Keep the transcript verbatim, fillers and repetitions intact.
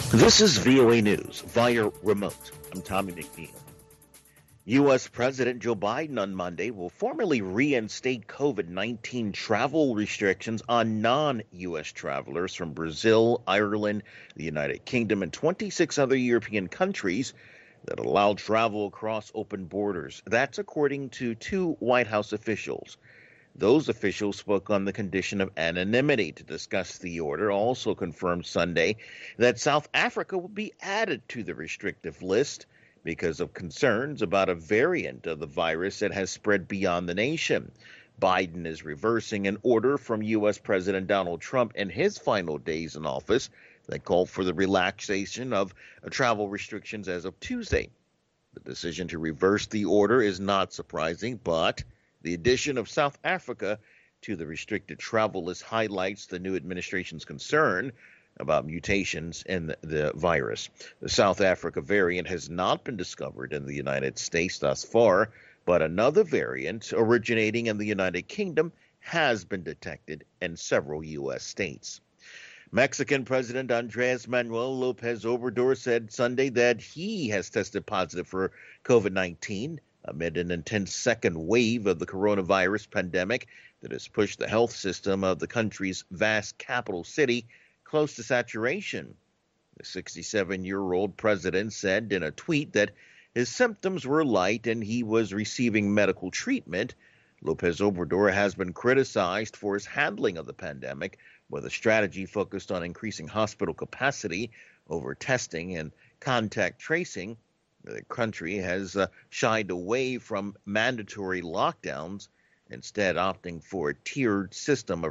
This is V O A News via remote. I'm Tommy McNeil. U S. President Joe Biden on Monday will formally reinstate COVID nineteen travel restrictions on non-U S travelers from Brazil, Ireland, the United Kingdom, and twenty-six other European countries that allow travel across open borders. That's according to two White House officials. Those officials spoke on the condition of anonymity to discuss the order, also confirmed Sunday that South Africa will be added to the restrictive list because of concerns about a variant of the virus that has spread beyond the nation. Biden is reversing an order from U S. President Donald Trump in his final days in office that called for the relaxation of travel restrictions as of Tuesday. The decision to reverse the order is not surprising, but the addition of South Africa to the restricted travel list highlights the new administration's concern about mutations in the, the virus. The South Africa variant has not been discovered in the United States thus far, but another variant originating in the United Kingdom has been detected in several U S states. Mexican President Andres Manuel Lopez Obrador said Sunday that he has tested positive for COVID nineteen amid an intense second wave of the coronavirus pandemic that has pushed the health system of the country's vast capital city close to saturation. The sixty-seven-year-old president said in a tweet that his symptoms were light and he was receiving medical treatment. Lopez Obrador has been criticized for his handling of the pandemic, with a strategy focused on increasing hospital capacity over testing and contact tracing. The country has uh, shied away from mandatory lockdowns, instead opting for a tiered system of